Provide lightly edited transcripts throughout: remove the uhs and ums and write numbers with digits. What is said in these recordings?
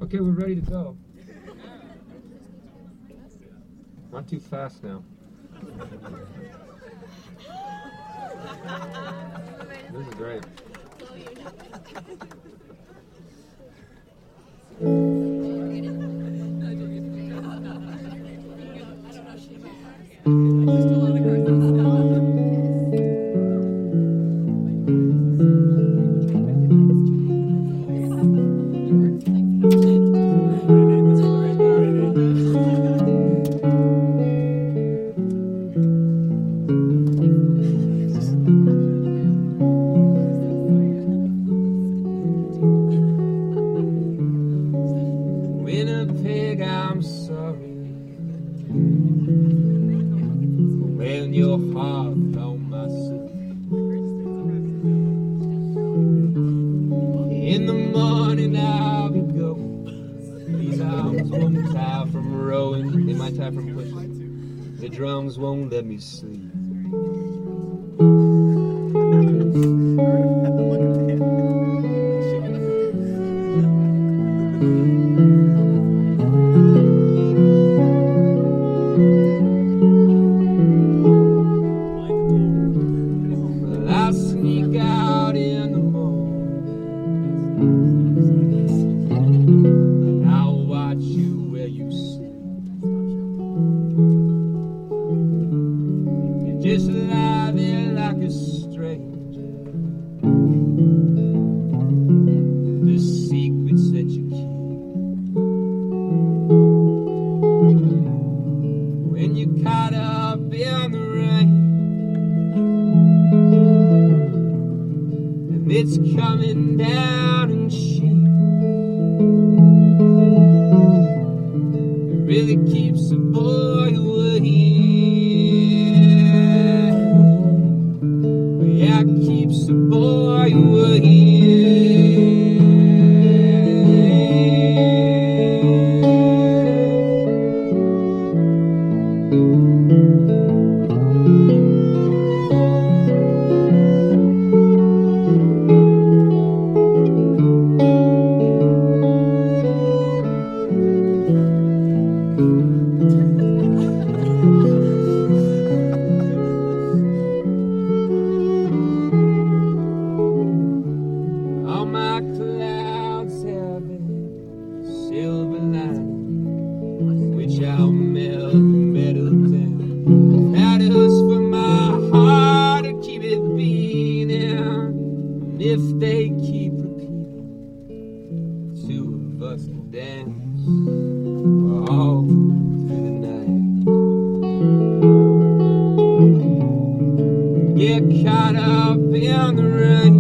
Okay, we're ready to go. Not too fast now. This is great. Winnipeg, I'm sorry when your heart on my sleeve. In the morning I'll be going. These arms won't tire from rowing. They might tire from pushing. The drums won't let me sleep. I sneak out in the morning. I'll watch you where you sleep. You just lie there like a stranger. The secrets that you keep. When you're caught up in the rain. It's coming down in sheep. It really keeps the boy away. Yeah, it keeps the boy away. All my clouds have a silver lining, which I'll melt the metal down. Matters for my heart to keep it beating. And if they keep repeating, two of us will dance all through the night. Get caught up in the rain.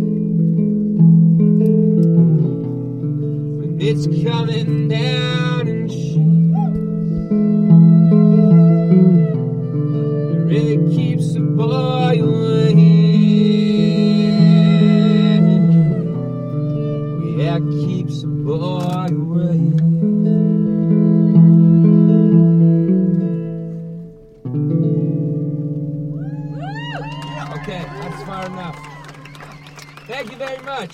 It's coming down in sheets. It really keeps the boy away. Yeah, it keeps the boy away. Okay, that's far enough. Thank you very much.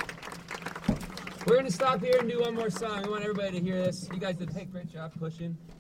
We're going to stop here and do one more song. We want everybody to hear this. You guys did a great job pushing.